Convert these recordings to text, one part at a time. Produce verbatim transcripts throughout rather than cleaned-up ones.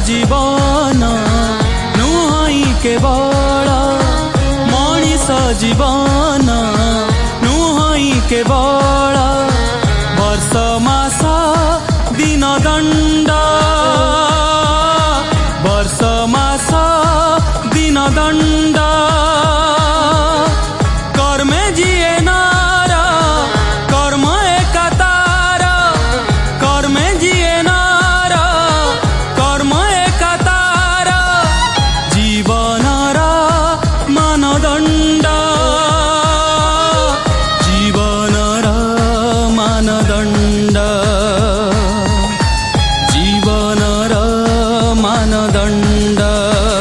जीवन नुहई केवल मनीष जीवन नुहई केवल वर्ष मास दिन दंड वर्ष मास दिन दंड कर्मे जिए नार कर्म एकातार कर्मे जिए नार कर्म एकातार जीवनर मानदंड जीवनर मानदंड जीवनर मानदंड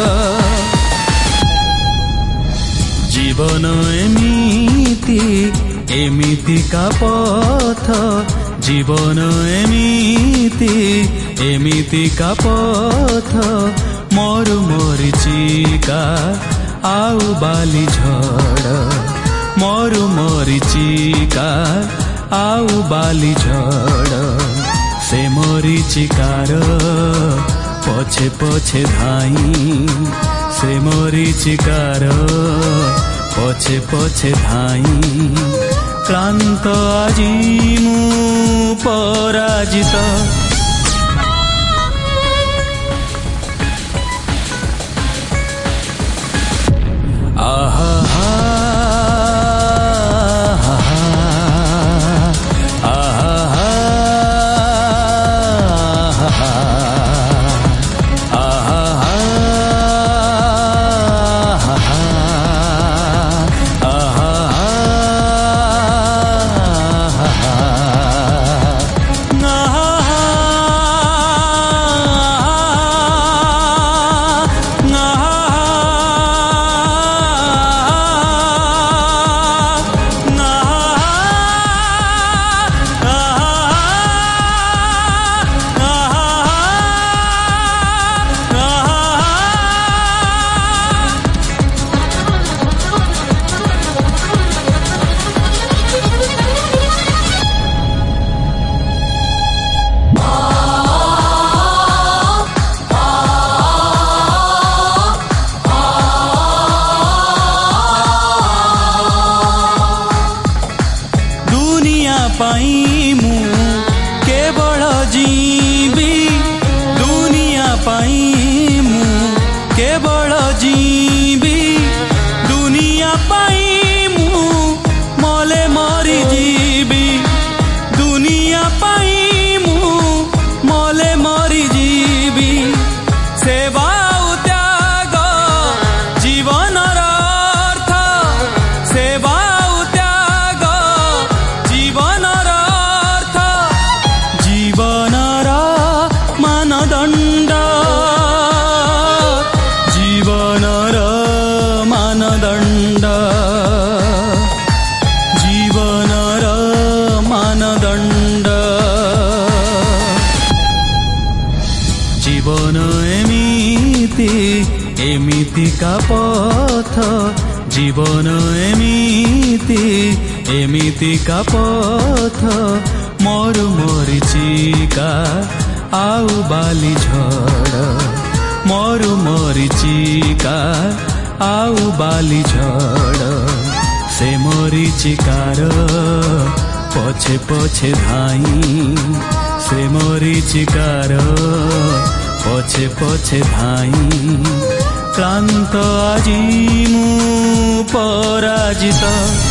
जीवन एमिति एमिति का पथ जीवन एमिति एमिति का पथ मरु मरीचिका आउ बाली झड़ मरु मरीचिका आउ बाली झड़ से मरीचिकार पछे पछे धाई से मरीचिकार पछे पछे धाई क्लांत आजी मु पराजित आहा पाई मु केवल जीवी दुनिया पाई मु केवल जीवी दुनिया पाई मु मले मरी जीवी दुनिया पाई मु मले मरी जीवी सेवा त्याग जीवनर अर्थ सेवा मानदंड जीवनर मानदंड जीवनर मानदंड जीवन एमिति एमिति का पथ जीवन एमिति एमिति का पथ मरु मरीचिका आउ बाली झड़ मरु मरीचिका आउ बाली झड़ से मरीचिकार पछे पछे धाई से मरीचिकार पछे पछे धाई क्लांत आजी मु पराजित।